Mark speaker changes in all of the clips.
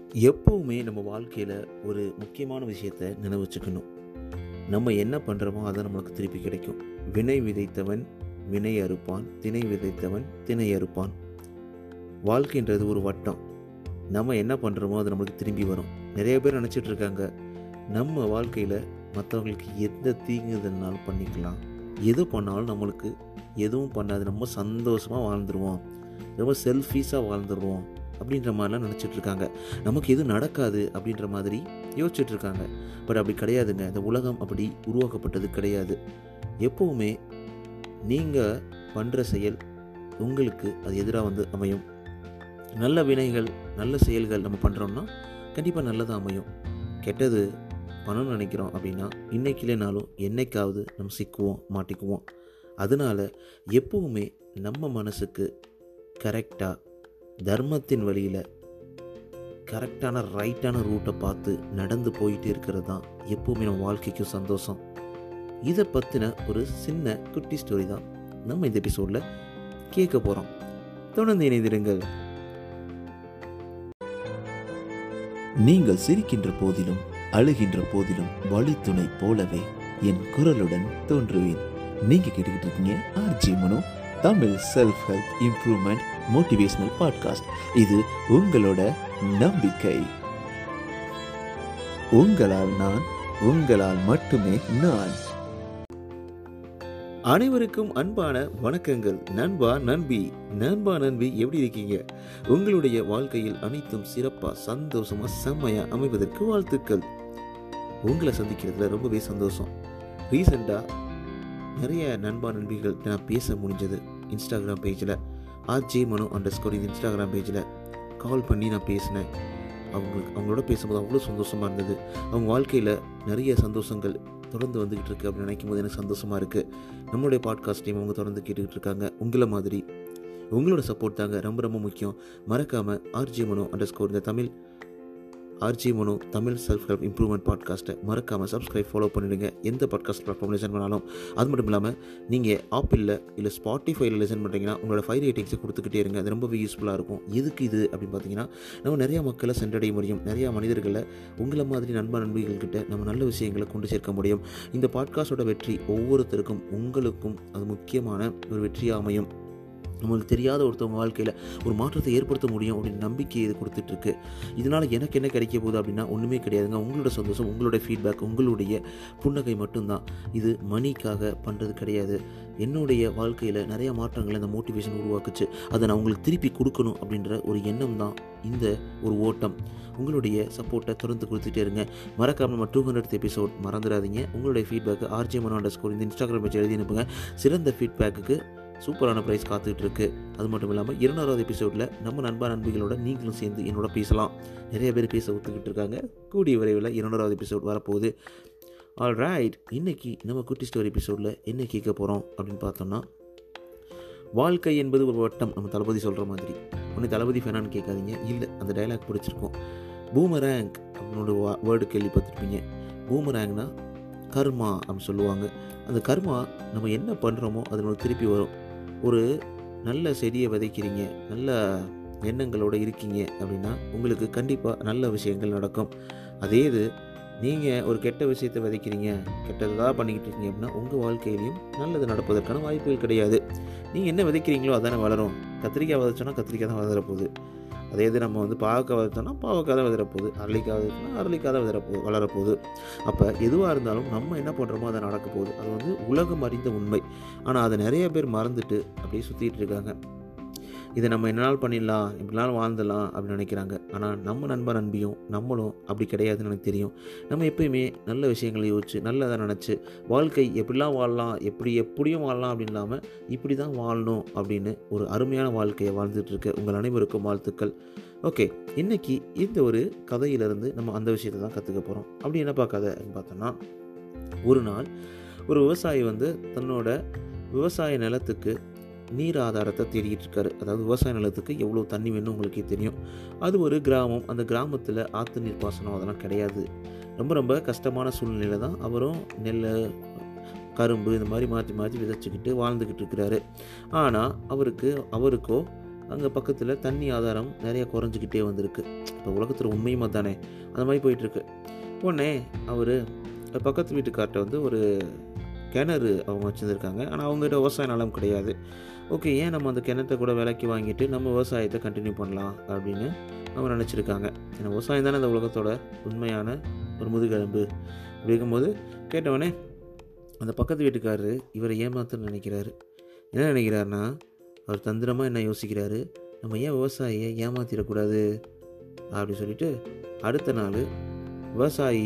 Speaker 1: எப்போவுமே நம்ம வாழ்க்கையில் ஒரு முக்கியமான விஷயத்தை நினைவு வச்சுக்கணும். நம்ம என்ன பண்ணுறோமோ அதை நம்மளுக்கு திருப்பி கிடைக்கும். வினை விதைத்தவன் வினை அறுப்பான், திணை விதைத்தவன் திணை அறுப்பான். வாழ்க்கைன்றது ஒரு வட்டம். நம்ம என்ன பண்ணுறோமோ அது நம்மளுக்கு திரும்பி வரும். நிறைய பேர் நினச்சிட்டு இருக்காங்க, நம்ம வாழ்க்கையில் மற்றவங்களுக்கு எந்த தீங்குதல்னாலும் பண்ணிக்கலாம், எது பண்ணாலும் நம்மளுக்கு எதுவும் பண்ணாது, நம்ம சந்தோஷமாக வாழ்ந்துருவோம், ரொம்ப செல்ஃபிஷாக வாழ்ந்துருவோம் அப்படின்ற மாதிரிலாம் நினச்சிட்ருக்காங்க. நமக்கு எதுவும் நடக்காது அப்படின்ற மாதிரி யோசிச்சுட்ருக்காங்க. பட் அப்படி கிடையாதுங்க. இந்த உலகம் அப்படி உருவாக்கப்பட்டது கிடையாது. எப்போவுமே நீங்கள் பண்ணுற செயல் உங்களுக்கு அது எதிராக வந்து அமையும். நல்ல வினைகள், நல்ல செயல்கள் நம்ம பண்ணுறோம்னா கண்டிப்பாக நல்லதாக அமையும். கெட்டது பண்ணணும்னு நினைக்கிறோம் அப்படின்னா இன்றைக்கி இல்லைனாலும் என்னைக்காவது நம்ம சிக்குவோம், மாட்டிக்குவோம். அதனால் எப்போவுமே நம்ம மனசுக்கு கரெக்டாக தர்மத்தின் வழியில் கரெக்டான ரைட்டான ரூட்டை பார்த்து நடந்து போயிட்டு இருக்கிறது தான் எப்போவுமே நம்ம வாழ்க்கைக்கும் சந்தோஷம். இதை பற்றின ஒரு சின்ன குட்டி ஸ்டோரி தான் நம்ம இந்த எபிசோடில் கேட்க போகிறோம். தொடர்ந்து இணைந்திருங்கள்.
Speaker 2: நீங்கள் சிரிக்கின்ற போதிலும் அழுகின்ற போதிலும் வழித்துணை போலவே என் குரலுடன் தோன்றுவேன். நீங்க கேட்டுக்கிட்டு இருக்கீங்க RJ Mano, Tamil self help improvement motivational podcast. இது உங்களோட நம்பிக்கை. உங்களால் நான், உங்களால் மட்டுமே நான்.
Speaker 1: அனைவருக்கும் அன்பான வணக்கங்கள். நண்பா நண்பி எப்படி இருக்கீங்க? உங்களுடைய வாழ்க்கையில் அனைத்தும் சிறப்பாக, சந்தோஷமாக, செம்மையாக அமைவதற்கு வாழ்த்துக்கள். உங்களை சந்திக்கிறதுல ரொம்பவே சந்தோஷம். ரீசெண்டாக நிறைய நண்பிகள் நான் பேச முடிஞ்சது. இன்ஸ்டாகிராம் பேஜில் ஆர்ஜே மனோ _ இந்த இன்ஸ்டாகிராம் பேஜில் கால் பண்ணி நான் பேசினேன். அவங்களோட பேசும்போது அவ்வளோ சந்தோஷமாக இருந்தது. அவங்க வாழ்க்கையில் நிறைய சந்தோஷங்கள் தொடர்ந்து வந்துக்கிட்டு இருக்குது அப்படின்னு நினைக்கும் போது எனக்கு சந்தோஷமாக இருக்குது. நம்மளுடைய பாட்காஸ்ட்டையும் அவங்க தொடர்ந்து கேட்டுக்கிட்டு இருக்காங்க. உங்களை மாதிரி உங்களோட சப்போர்ட் தாங்க ரொம்ப ரொம்ப முக்கியம். மறக்காமல் ஆர்ஜே மனோ _ இந்த RJ Mano Tamil self help improvement பாட்காஸ்ட்டை மறக்காமல் சப்ஸ்கிரைப், ஃபாலோ பண்ணிவிடுங்க. எந்த பாட்காஸ்ட் பிளாட்ஃபார்ம் லிசன் பண்ணாலும். அது மட்டும் இல்லாமல் நீங்கள் ஆப்பிளில் இல்லை ஸ்பாட்டிஃபைல லிசன் பண்ணுறீங்கன்னா உங்களோட 5 ரேட்டிங்ஸை கொடுத்துக்கிட்டே இருங்க. அது ரொம்பவே யூஸ்ஃபுல்லாக இருக்கும். எதுக்கு இது அப்படின்னு பார்த்தீங்கன்னா, நம்ம நிறையா மக்களை சென்றடைய முடியும். நிறையா மனிதர்களை உங்களை மாதிரி நண்பர்கள்கிட்ட நம்ம நல்ல விஷயங்களை கொண்டு சேர்க்க முடியும். இந்த பாட்காஸ்ட்டோட வெற்றி ஒவ்வொருத்தருக்கும், உங்களுக்கும் அது முக்கியமான ஒரு வெற்றியாக அமையும். நம்மளுக்கு தெரியாத ஒருத்தவங்க வாழ்க்கையில் ஒரு மாற்றத்தை ஏற்படுத்த முடியும் அப்படின்னு நம்பிக்கை இது கொடுத்துட்ருக்கு. இதனால் எனக்கு என்ன கிடைக்க போகுது அப்படின்னா ஒன்றுமே கிடையாதுங்க. உங்களோட சந்தோஷம், உங்களுடைய ஃபீட்பேக், உங்களுடைய புன்னகை மட்டும்தான். இது மணிக்காக பண்ணுறது கிடையாது. என்னுடைய வாழ்க்கையில் நிறைய மாற்றங்களை இந்த மோட்டிவேஷன் உருவாக்குச்சு. அதை நான் உங்களுக்கு திருப்பி கொடுக்கணும் அப்படின்ற ஒரு எண்ணம் தான் இந்த ஒரு ஓட்டம். உங்களுடைய சப்போர்ட்டை தொடர்ந்து கொடுத்துட்டே இருங்க. மறக்காமல் நம்ம 200th எபிசோட் மறந்துடாதீங்க. உங்களுடைய ஃபீட்பேக்கு ஆர்ஜே மனோ _ இந்த இன்ஸ்டாகிராம் பேஜ் எழுதி அனுப்புங்க. சிறந்த ஃபீட்பேக்கு சூப்பரான ப்ரைஸ் காத்துக்கிட்டு இருக்கு. அது மட்டும் இல்லாமல் 200வது எபிசோடில் நம்ம நண்பிகளோட நீங்களும் சேர்ந்து என்னோட பேசலாம். நிறைய பேர் பேச ஒத்துக்கிட்டு இருக்காங்க. கூடிய விரைவில் 200வது எபிசோட் வரப்போகுது. ஆல்ரைட், இன்றைக்கி நம்ம குட்டி ஸ்டோரி எபிசோடில் என்ன கேட்க போகிறோம் அப்படின்னு பார்த்தோம்னா, வாழ்க்கை என்பது ஒரு வட்டம். நம்ம தளபதி சொல்கிற மாதிரி. ஒன்று தளபதி ஃபேனான்னு கேட்காதீங்க. இல்லை, அந்த டைலாக் பிடிச்சிருக்கோம். பூமரேங் அப்படின்னு வேர்டு கேள்விப்பட்டிருப்பீங்க. பூமரேங்னா கர்மா அப்படின்னு சொல்லுவாங்க. அந்த கர்மா நம்ம என்ன பண்ணுறோமோ அது நமக்கு திருப்பி வரும். ஒரு நல்ல செடியை விதைக்கிறீங்க, நல்ல எண்ணங்களோடு இருக்கீங்க அப்படின்னா உங்களுக்கு கண்டிப்பாக நல்ல விஷயங்கள் நடக்கும். அதே இது நீங்கள் ஒரு கெட்ட விஷயத்தை விதைக்கிறீங்க, கெட்டதாக பண்ணிக்கிட்டு இருக்கீங்க அப்படின்னா உங்கள் வாழ்க்கையிலையும் நல்லது நடப்பதற்கான வாய்ப்புகள் கிடையாது. நீங்கள் என்ன விதைக்கிறீங்களோ அதானே வளரும். கத்திரிக்காய் விதைச்சோன்னா கத்திரிக்காய் தான் வளரப்போகுது. அதே இது நம்ம பாவக்காய் விதைச்சோன்னா பாவக்காய் தான் விதறப்போகுது. அரளிக்காய் விதைச்சோன்னா அரளிக்காய் தான் வளரப்போகுது. அப்போ எதுவாக இருந்தாலும் நம்ம என்ன பண்ணுறோமோ அதை நடக்க போகுது. அது உலகம் அறிந்த உண்மை. ஆனால் அதை நிறைய பேர் மறந்துட்டு அப்படியே சுற்றிட்டு இருக்காங்க. இதை நம்ம என்னால் பண்ணிடலாம், இப்படினாலும் வாழ்ந்துடலாம் அப்படின்னு நினைக்கிறாங்க. ஆனால் நம்ம நண்பியும் நம்மளும் அப்படி கிடையாதுன்னு எனக்கு தெரியும். நம்ம எப்பயுமே நல்ல விஷயங்களை யோசிச்சு, நல்லதாக நினச்சி, வாழ்க்கை எப்படிலாம் வாழலாம், எப்படியும் வாழலாம் அப்படின்னு இல்லாமல் இப்படி தான் வாழணும் அப்படின்னு ஒரு அருமையான வாழ்க்கையை வாழ்ந்துட்டுருக்க உங்கள் அனைவருக்கும் வாழ்த்துக்கள். ஓகே, இன்றைக்கி இந்த ஒரு கதையிலேருந்து நம்ம அந்த விஷயத்தை தான் கற்றுக்க போகிறோம். அப்படி என்னப்பா கதை அப்படின்னு பார்த்தோன்னா, ஒரு நாள் ஒரு விவசாயி தன்னோட விவசாய நிலத்துக்கு நீர் ஆதாரத்தை தேடிக்கிட்டு இருக்காரு. அதாவது விவசாய நிலத்துக்கு எவ்வளோ தண்ணி வேணும் உங்களுக்கே தெரியும். அது ஒரு கிராமம். அந்த கிராமத்தில் ஆற்று நீர் பாசனம் அதெல்லாம் கிடையாது. ரொம்ப ரொம்ப கஷ்டமான சூழ்நிலையில் தான் அவரும் நெல், கரும்பு இந்த மாதிரி மாற்றி விதைச்சிக்கிட்டு வாழ்ந்துக்கிட்டு இருக்கிறாரு. ஆனால் அவருக்கோ அங்கே பக்கத்தில் தண்ணி ஆதாரம் நிறைய குறைஞ்சிக்கிட்டே வந்திருக்கு. இப்போ உலகத்தில் உண்மையுமா தானே, அந்த மாதிரி போயிட்டுருக்கு. உடனே அவர் பக்கத்து வீட்டுக்கார்ட்ட வந்து ஒரு கிணறு அவங்க வச்சுருந்துருக்காங்க. ஆனால் அவங்ககிட்ட விவசாய நிலம் கிடையாது. ஓகே, ஏன் நம்ம அந்த கிணத்தை கூட விலைக்கு வாங்கிட்டு நம்ம விவசாயத்தை கண்டினியூ பண்ணலாம் அப்படின்னு அவங்க நினச்சிருக்காங்க. ஏன்னா விவசாயம் தானே அந்த உலகத்தோட உண்மையான ஒரு முதுகெலும்பு. அப்படி இருக்கும்போது கேட்டவொடனே அந்த பக்கத்து வீட்டுக்காரரு இவரை ஏமாத்துன்னு நினைக்கிறாரு. என்ன நினைக்கிறாருன்னா, அவர் தந்திரமாக என்ன யோசிக்கிறாரு, நம்ம ஏன் விவசாயியை ஏமாற்றிடக்கூடாது அப்படின்னு சொல்லிட்டு அடுத்த நாள் விவசாயி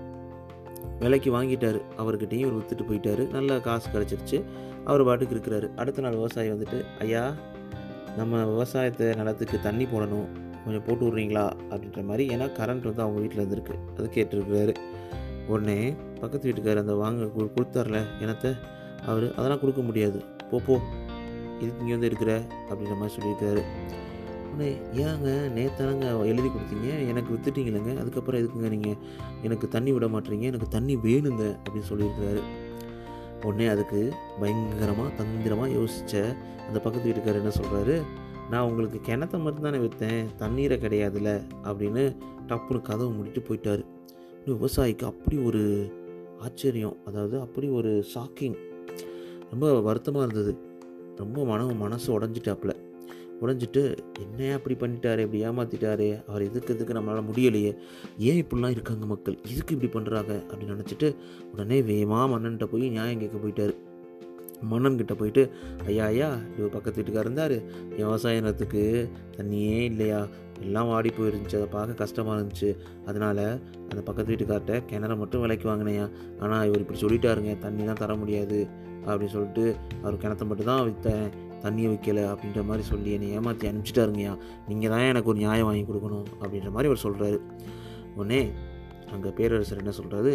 Speaker 1: விலைக்கு வாங்கிட்டார். அவர்கிட்டையும் இவர் விற்றுட்டு போயிட்டார். நல்லா காசு கிடச்சிருச்சு. அவர் பாட்டுக்கு இருக்கிறாரு. அடுத்த நாள் விவசாயி வந்துட்டு, ஐயா, நம்ம விவசாயத்தை நிலத்துக்கு தண்ணி போடணும், கொஞ்சம் போட்டு விட்றீங்களா அப்படின்ற மாதிரி. ஏன்னா கரண்ட் வந்து அவங்க வீட்டில் இருந்திருக்கு, அது கேட்டுருக்கிறாரு. உடனே பக்கத்து வீட்டுக்காரர் அந்த கொடுத்தார்ல கிணத்தை, அவர் அதெல்லாம் கொடுக்க முடியாது, போ இதுக்கு இங்கே வந்து இருக்கிற அப்படின்ற மாதிரி சொல்லியிருக்காரு. உடனே, ஏங்க நேத்தானங்க எழுதி கொடுத்தீங்க, எனக்கு விற்றுட்டீங்களேங்க, அதுக்கப்புறம் எதுக்குங்க நீங்கள் எனக்கு தண்ணி விட மாட்டீங்க, எனக்கு தண்ணி வேணுங்க அப்படின்னு சொல்லியிருக்கிறாரு. உடனே அதுக்கு பயங்கரமாக தந்திரமாக யோசித்த அந்த பக்கத்து வீட்டுக்காரர் என்ன சொல்கிறாரு, நான் உங்களுக்கு கிணத்தை மட்டும் தானே விற்றேன், தண்ணீரை கிடையாதுல்ல அப்படின்னு டப்புன்னு கதவை மூடிட்டு போயிட்டார். விவசாயிக்கு அப்படி ஒரு ஆச்சரியம், அதாவது அப்படி ஒரு ஷாக்கிங், ரொம்ப வருத்தமாக இருந்தது. ரொம்ப மனசு உடஞ்சிட்டு என்னையா அப்படி பண்ணிட்டாரு, இப்படி ஏமாற்றிட்டாரு, அவர் எதுக்கு நம்மளால் முடியலையே, ஏன் இப்படிலாம் இருக்காங்க மக்கள், இதுக்கு இப்படி பண்ணுறாங்க அப்படின்னு நினச்சிட்டு உடனே வேகமாக மன்னன்கிட்ட போய் நியாயம் கேட்க போயிட்டார். மன்னன்கிட்ட போயிட்டு, ஐயா இவர் பக்கத்து வீட்டுக்காரர் இருந்தார், என் விவசாய நிலத்துக்கு தண்ணியே இல்லையா, எல்லாம் வாடி போயிருந்துச்சு, அதை பார்க்க கஷ்டமாக இருந்துச்சு, அதனால் அந்த பக்கத்து வீட்டுக்கார்ட்ட கிணற மட்டும் விலைக்கு வாங்கினேயா, ஆனால் இவர் இப்படி சொல்லிட்டாருங்க, தண்ணி தான் தர முடியாது அப்படின்னு சொல்லிட்டு அவர் கிணத்த மட்டும் தான் விற்றேன், தண்ணியை வைக்கலை அப்படின்ற மாதிரி சொல்லி என்னை ஏமாற்றி அனுப்பிச்சிட்டாருங்கய்யா, நீங்கள் தான் எனக்கு ஒரு நியாயம் வாங்கி கொடுக்கணும் அப்படின்ற மாதிரி அவர் சொல்கிறாரு. உடனே அங்கே பேரரசர் என்ன சொல்கிறாரு,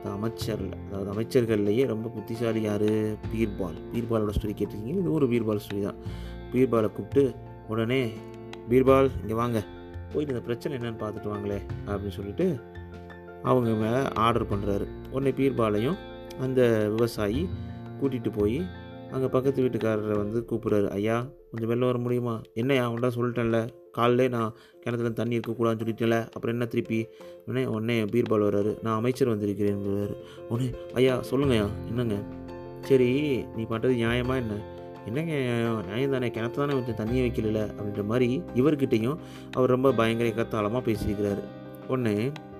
Speaker 1: அதாவது அமைச்சர்கள்லேயே ரொம்ப புத்திசாலி யார், பீர்பாலோட ஸ்டோரி கேட்டிருக்கீங்க, இது ஒரு பீர்பால் ஸ்டோரி தான். பீர்பாலை கூப்பிட்டு, உடனே பீர்பால் இங்கே வாங்க, போயிட்டு இந்த பிரச்சனை என்னென்னு பார்த்துட்டு வாங்களே அப்படின்னு சொல்லிட்டு அவங்க மேலே ஆர்டர் பண்ணுறாரு. உடனே பீர்பாலையும் அந்த விவசாயி கூட்டிகிட்டு போய் அங்கே பக்கத்து வீட்டுக்காரரை வந்து கூப்பிட்றாரு. ஐயா, கொஞ்சம் வெளில வர முடியுமா, என்னையா அவன்டா சொல்லிட்டேன்ல, காலையிலே நான் கிணத்துல தண்ணி இருக்கக்கூடாதுன்னு சொல்லிட்டேன்ல, அப்புறம் என்ன திருப்பி. உடனே பீர்பால் வர்றாரு, நான் அமைச்சர் வந்திருக்கிறேன். உடனே, ஐயா சொல்லுங்கய்யா, என்னங்க, சரி நீ பண்ணுறது நியாயமா என்னங்க நியாயம் தானே, கிணத்து தானே வச்சு தண்ணியை வைக்கல அப்படின்ற மாதிரி இவர்கிட்டையும் அவர் ரொம்ப பயங்கர கத்தாளமாக பேசியிருக்கிறாரு. உடனே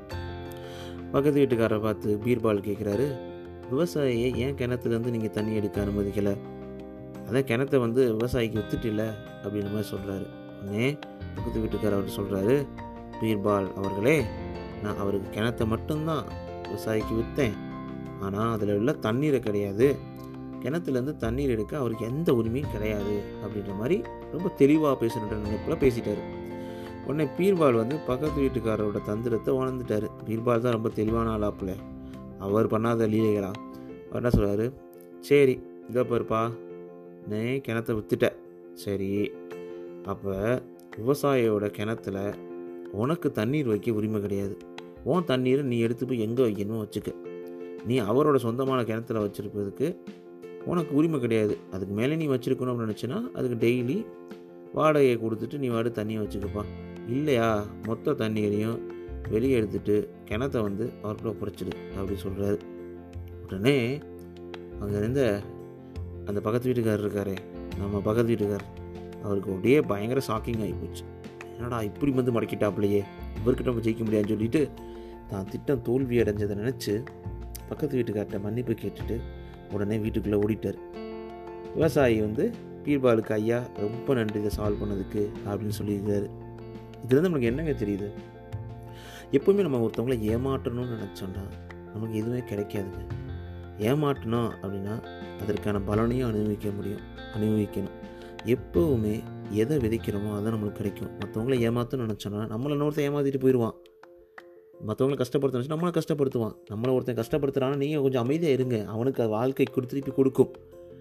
Speaker 1: பக்கத்து வீட்டுக்காரரை பார்த்து பீர்பால் கேட்குறாரு, விவசாயியை ஏன் கிணத்துலேருந்து நீங்கள் தண்ணி எடுக்க அனுமதிக்கலை, அதான் கிணத்தை வந்து விவசாயிக்கு விற்றுட்டில்ல அப்படின்ற மாதிரி சொல்கிறாரு. உடனே பக்கத்து வீட்டுக்காரர் அவர் சொல்கிறாரு, பீர்பால் அவர்களே, நான் அவருக்கு கிணத்தை மட்டும்தான் விவசாயிக்கு விற்றேன், ஆனால் அதில் உள்ள தண்ணீரை கிடையாது, கிணத்துலேருந்து தண்ணீர் எடுக்க அவருக்கு எந்த உரிமையும் கிடையாது அப்படின்ற மாதிரி ரொம்ப தெளிவாக பேசுகிற நினைப்பில் பேசிட்டார். உடனே பீர்பால் வந்து பக்கத்து வீட்டுக்காரரோட தந்திரத்தை உணர்ந்துட்டார். பீர்பால் தான் ரொம்ப தெளிவான ஆளாப்பில், அவர் பண்ணாத லீலைகளா. அவர் என்ன சொல்கிறாரு, சரி இதோ பாருப்பா, நீ கிணத்தை விற்றுட்ட, சரி அப்போ விவசாயியோட கிணத்துல உனக்கு தண்ணீர் வைக்க உரிமை கிடையாது, உன் தண்ணீரை நீ எடுத்து போய் எங்கே வைக்கணுமோ வச்சுக்க, நீ அவரோட சொந்தமான கிணத்துல வச்சுருப்பதுக்கு உனக்கு உரிமை கிடையாது, அதுக்கு மேலே நீ வச்சுருக்கணும் அப்படின்னு நினச்சின்னா அதுக்கு டெய்லி வாடகையை கொடுத்துட்டு நீ வாடு தண்ணியை வச்சுக்கப்பா, இல்லையா மொத்த தண்ணீரையும் வெளியே எடுத்துட்டு கிணத்தை வந்து அவர்கிட்ட ஒப்படைச்சிடு அப்படின்னு சொல்கிறாரு. உடனே அங்கே இருந்த அந்த பக்கத்து வீட்டுக்காரர் இருக்காரே, நம்ம பக்கத்து வீட்டுக்காரர், அவருக்கு அப்படியே பயங்கர ஷாக்கிங் ஆகி போச்சு. என்னடா இப்படி வந்து மடக்கிட்டாப்லையே, இவர்கிட்ட நம்ம ஜெயிக்க முடியாதுன்னு சொல்லிட்டு தான் திட்டம் தோல்வி அடைஞ்சதை நினச்சி பக்கத்து வீட்டுக்கார்ட்ட மன்னிப்பு கேட்டுட்டு உடனே வீட்டுக்குள்ளே ஓடிட்டார். விவசாயி வந்து பீர்பாலுக்கு, ஐயா ரொம்ப நன்றி இதை சால்வ் பண்ணதுக்கு அப்படின்னு சொல்லியிருக்காரு. இதுலேருந்து நமக்கு என்னங்க தெரியுது, எப்போவுமே நம்ம ஒருத்தவங்கள ஏமாற்றணும்னு நினச்சோன்னா நமக்கு எதுவுமே கிடைக்காதுங்க. ஏமாற்றணும் அப்படின்னா அதற்கான பலனையும் அனுபவிக்கணும். எப்போவுமே எதை விதைக்கிறோமோ அதை நம்மளுக்கு கிடைக்கும். மற்றவங்கள ஏமாற்றணும்னு நினச்சோன்னா நம்மளை இன்னொருத்தன் ஏமாற்றிட்டு போயிடுவான், மற்றவங்கள கஷ்டப்படுத்த நினச்சா நம்மளை கஷ்டப்படுத்துவான். நம்மளை ஒருத்தன் கஷ்டப்படுத்துகிறான்னா நீங்கள் கொஞ்சம் அமைதியாக இருங்க, அவனுக்கு வாழ்க்கை திருப்பி கொடுக்கும்.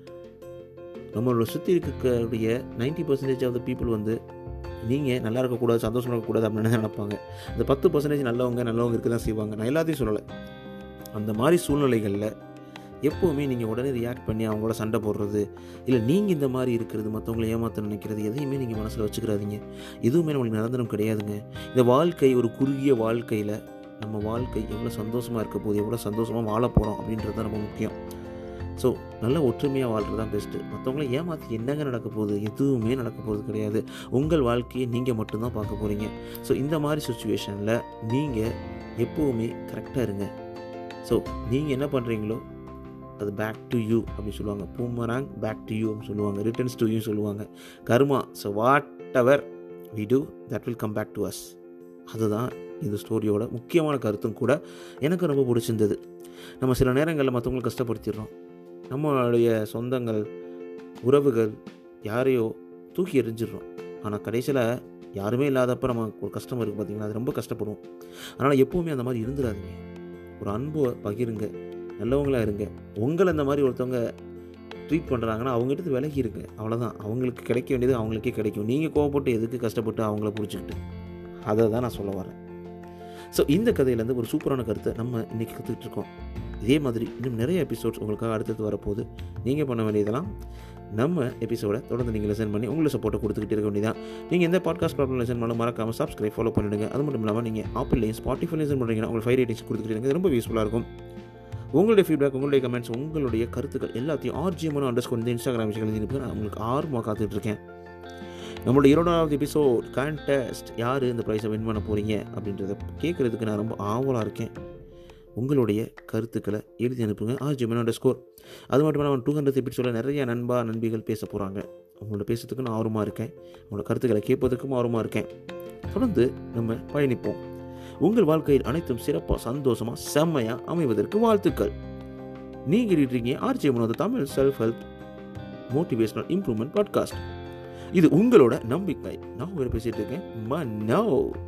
Speaker 1: நம்மளோட சுற்றி இருக்கக்கூடிய 90% ஆஃப் த பீப்புள் வந்து நீங்கள் நல்லா இருக்கக்கூடாது, சந்தோஷமாக இருக்கக்கூடாது அப்படின்னு நினைப்பாங்க. அந்த 10% நல்லவங்க இருக்க தான் செய்வாங்க. நான் எல்லாத்தையும் சொல்லலை. அந்த மாதிரி சூழ்நிலைகளில் எப்போவுமே நீங்கள் உடனே ரியாக்ட் பண்ணி அவங்களோட சண்டை போடுறது, இல்லை நீங்கள் இந்த மாதிரி இருக்கிறது, மற்றவங்களை ஏமாற்ற நினைக்கிறது, எதையுமே நீங்கள் மனசில் வச்சுக்கிறாதீங்க. எதுவுமே நம்மளுக்கு நிரந்தரம் கிடையாதுங்க. இந்த வாழ்க்கை ஒரு குறுகிய வாழ்க்கையில் நம்ம வாழ்க்கை எவ்வளோ சந்தோஷமாக இருக்க போகுது, எவ்வளோ சந்தோஷமாக வாழ போகிறோம் அப்படின்றது தான் ரொம்ப முக்கியம். ஸோ நல்லா ஒற்றுமையாக வாழ்கிறது தான் பெஸ்ட்டு. மற்றவங்கள ஏமாற்றி என்னங்க நடக்க போகுது? எதுவுமே நடக்க போகிறது கிடையாது. உங்கள் வாழ்க்கையை நீங்கள் மட்டும்தான் பார்க்க போகிறீங்க. ஸோ இந்த மாதிரி சுச்சுவேஷனில் நீங்கள் எப்போவுமே கரெக்டாக இருங்க. ஸோ நீங்கள் என்ன பண்ணுறீங்களோ அது பேக் டு யூ அப்படின்னு சொல்லுவாங்க. பூமராங் பேக் டு யூ அப்படின்னு சொல்லுவாங்க. ரிட்டர்ன்ஸ் டு யூ சொல்லுவாங்க. கர்மா. So whatever we do that will come back to us. அதுதான் இந்த ஸ்டோரியோட முக்கியமான கருத்தும் கூட. எனக்கு ரொம்ப பிடிச்சிருந்தது. நம்ம சில நேரங்களில் மற்றவங்களுக்கு கஷ்டப்படுத்திடுறோம். நம்மளுடைய சொந்தங்கள், உறவுகள் யாரையோ தூக்கி எறிஞ்சிடுறோம். ஆனால் கடைசியில் யாருமே இல்லாதப்போ நம்ம ஒரு கஷ்டம் இருக்குது பார்த்திங்கன்னா, அது ரொம்ப கஷ்டப்படுவோம். அதனால் எப்போவுமே அந்த மாதிரி இருந்துடாதீங்க. ஒரு அன்பை பகிருங்க, நல்லவங்களாக இருங்க. உங்களை இந்த மாதிரி ஒருத்தவங்க ட்ரீட் பண்ணுறாங்கன்னா அவங்ககிட்ட விலகி இருங்க. அவ்வளோதான். அவங்களுக்கு கிடைக்க வேண்டியது அவங்களுக்கே கிடைக்கும். நீங்கள் கோவப்பட்டு எதுக்கு கஷ்டப்பட்டு அவங்கள பிடிச்சிக்கிட்டு, அதை தான் நான் சொல்ல வரேன். ஸோ இந்த கதையிலேருந்து ஒரு சூப்பரான கருத்தை நம்ம இன்றைக்கி கற்றுக்கிட்டு இருக்கோம். இதே மாதிரி இன்னும் நிறைய எபிசோட்ஸ் உங்களுக்காக அடுத்தது வரப்போகுது. நீங்கள் பண்ண வேண்டியதெல்லாம் நம்ம எபிசோடை தொடர்ந்து நீங்கள் லெசன் பண்ணி உங்களை சப்போர்ட்டை கொடுத்துக்கிட்டு இருக்க வேண்டியதான். நீங்கள் எந்த பாட்காஸ்ட் ப்ராப்ளம் லெசன் பண்ணாலும் மறக்காமல் சப்ஸ்கிரைப் ஃபாலோ பண்ணிவிடுங்க. அது மட்டும் இல்லாமல் நீங்கள் ஆப்பிள்லையும் ஸ்பாட்டிஃபை லெசன் பண்ணுறீங்கன்னா உங்களுக்கு 5 ரேட்டிங்ஸ் கொடுத்துக்கிட்டு ரொம்ப யூஸ்ஃபுல்லாக இருக்கும். உங்களுடைய ஃபீட்பேக், உங்களுடைய கமெண்ட்ஸ், உங்களுடைய கருத்துக்கள் எல்லாத்தையும் RGMonu_ இந்த இன்ஸ்டாகிராம் விஷயங்கள் நான் உங்களுக்கு ஆர்வமாக காத்துட்ருக்கேன். நம்மளோட 20வது எபிசோட் கான்டெஸ்ட், யார் இந்த ப்ரைஸை வின் பண்ண போகிறீங்க அப்படின்றத கேட்குறதுக்கு நான் ரொம்ப ஆவலாக இருக்கேன். உங்களுடைய கருத்துக்களை எழுதி அனுப்புங்க RGMonu_. அது மட்டும் இல்லாமல் 200 எபிசோடில் நிறைய நண்பிகள் பேச போகிறாங்க. அவங்களோட பேசுறதுக்கு நான் ஆர்வமாக இருக்கேன். அவங்களோட கருத்துக்களை கேட்பதற்கும் ஆர்வமாக இருக்கேன். தொடர்ந்து நம்ம பயணிப்போம். உங்கள் வாழ்க்கையில் அனைத்தும் சிறப்பாக, சந்தோஷமாக, செம்மையாக அமைவதற்கு வாழ்த்துக்கள். நீங்கள் இருக்கீங்க RGMonu Tamil self help motivational improvement podcast. இது உங்களோட நம்பிக்கை. நான் உங்களை பேசிகிட்டு இருக்கேன். மன்னோ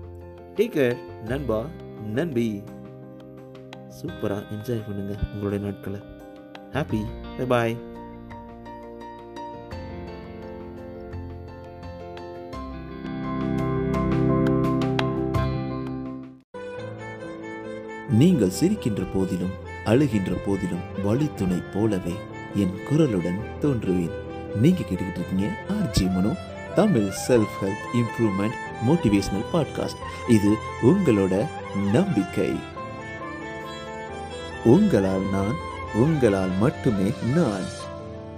Speaker 1: டேக் கேர் நண்பா, நன்பி. சூப்பராக என்ஜாய் பண்ணுங்க உங்களுடைய நாட்களை. Happy bye.
Speaker 2: நீங்கள் சிரிக்கின்ற போதிலும் அழுகின்ற போதிலும் வழித்துணை போலவே என் குரலுடன் தோன்றுவேன். நீங்க கேட்டுக்கிட்டு இருக்கீங்க RGMonu Tamil self help improvement motivational podcast. இது உங்களோட நம்பிக்கை. உங்களால் நான், உங்களால் மட்டுமே நான்.